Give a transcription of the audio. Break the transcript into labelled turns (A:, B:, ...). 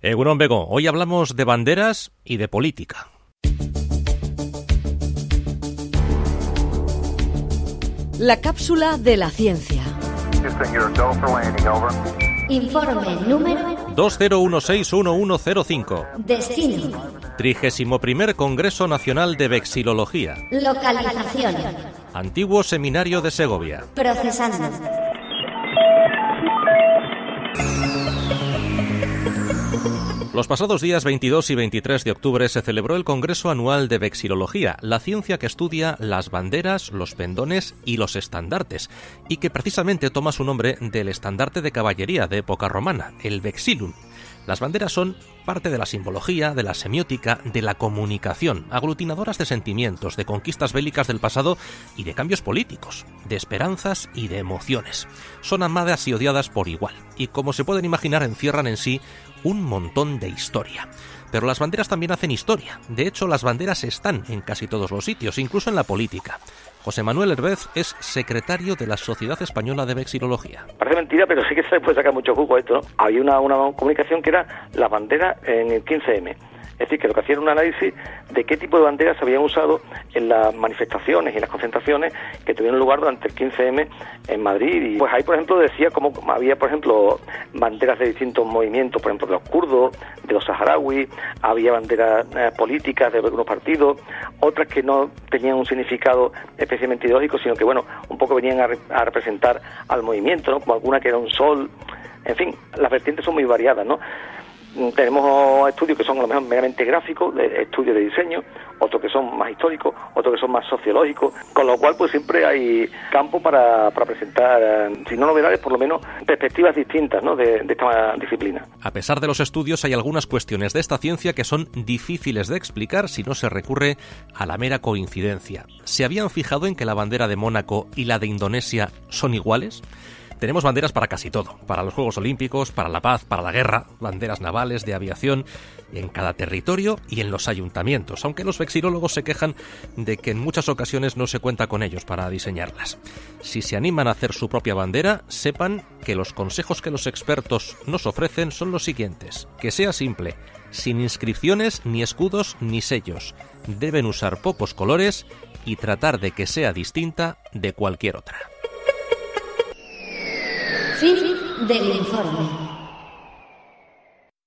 A: Egunon Bego, hoy hablamos de banderas y de política.
B: La cápsula de la ciencia.
C: Informe número
A: 20161105.
C: Destino.
A: 31º Congreso Nacional de Vexilología.
C: Localización.
A: Antiguo Seminario de Segovia.
C: Procesando.
A: Los pasados días 22 y 23 de octubre se celebró el Congreso Anual de Vexilología, la ciencia que estudia las banderas, los pendones y los estandartes, y que precisamente toma su nombre del estandarte de caballería de época romana, el vexillum. Las banderas son parte de la simbología, de la semiótica, de la comunicación, aglutinadoras de sentimientos, de conquistas bélicas del pasado y de cambios políticos, de esperanzas y de emociones. Son amadas y odiadas por igual, y como se pueden imaginar encierran en sí un montón de historia. Pero las banderas también hacen historia. De hecho, las banderas están en casi todos los sitios, incluso en la política. José Manuel Hervez es secretario de la Sociedad Española de Vexilología.
D: Parece mentira, pero sí que se puede sacar mucho jugo a esto, ¿no? Había una comunicación que era la bandera en el 15M. Es decir, que lo que hacía era un análisis de qué tipo de banderas se habían usado en las manifestaciones y en las concentraciones que tuvieron lugar durante el 15M en Madrid. Y pues ahí, por ejemplo, decía cómo había, por ejemplo, banderas de distintos movimientos, por ejemplo, de los kurdos, de los saharauis, había banderas políticas de algunos partidos, otras que no tenían un significado especialmente ideológico, sino que, bueno, un poco venían a representar al movimiento, ¿no? Como alguna que era un sol. En fin, las vertientes son muy variadas, ¿no? Tenemos estudios que son a lo mejor meramente gráficos, estudios de diseño, otros que son más históricos, otros que son más sociológicos, con lo cual pues siempre hay campo para presentar, si no novedades, por lo menos perspectivas distintas, ¿no?, de esta disciplina.
A: A pesar de los estudios, hay algunas cuestiones de esta ciencia que son difíciles de explicar si no se recurre a la mera coincidencia. ¿Se habían fijado en que la bandera de Mónaco y la de Indonesia son iguales? Tenemos banderas para casi todo, para los Juegos Olímpicos, para la paz, para la guerra, banderas navales, de aviación, en cada territorio y en los ayuntamientos, aunque los vexilólogos se quejan de que en muchas ocasiones no se cuenta con ellos para diseñarlas. Si se animan a hacer su propia bandera, sepan que los consejos que los expertos nos ofrecen son los siguientes: que sea simple, sin inscripciones, ni escudos, ni sellos. Deben usar pocos colores y tratar de que sea distinta de cualquier otra.
C: Fin del informe.